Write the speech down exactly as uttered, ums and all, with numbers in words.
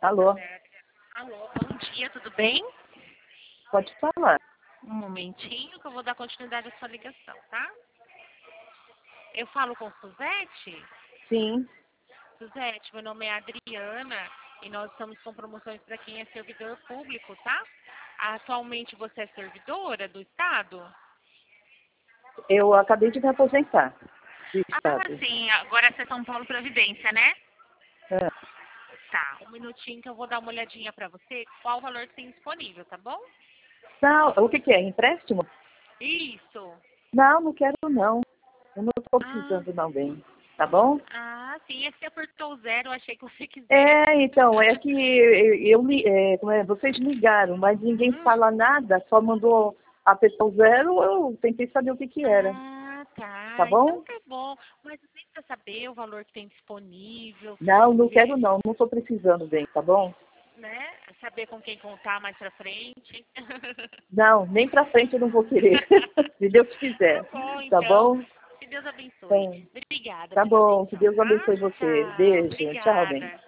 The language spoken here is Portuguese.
Alô, Alô, bom dia, tudo bem? pode falar. Um momentinho que eu vou dar continuidade à sua ligação, tá? Eu falo com Suzete? Sim, Suzete, meu nome é Adriana e nós estamos com promoções para quem é servidor público, tá? Atualmente você é servidora do Estado? eu acabei de me aposentar do Ah, Estado. sim, agora é São Paulo Providência, né? Ah, Tá, um minutinho que eu vou dar uma olhadinha para você, qual o valor que tem disponível, tá bom? não, o que, que é? Empréstimo? Isso. Não, não quero não. Eu não estou Ah, precisando não, bem. Tá bom? ah, sim, esse apertou o zero, eu achei que você quisesse. É, então, é que eu, li- é, como é, vocês ligaram, mas ninguém Hum. fala nada, só mandou apertar o zero, eu tentei saber o que que era. Ah, Tá tá. Então bom? tá bom. Mas nem pra saber o valor que tem disponível, Não, não quero ver, não, não estou precisando, bem, tá bom? né? Saber com quem contar mais pra frente. Não, nem pra frente eu não vou querer, se Deus Tá quiser. bom, Tá então. bom? Que Deus abençoe. Então, Obrigada tá pela bom, que atenção, Deus tá? abençoe você. Tchau. Beijo, tchau, bem. Obrigada.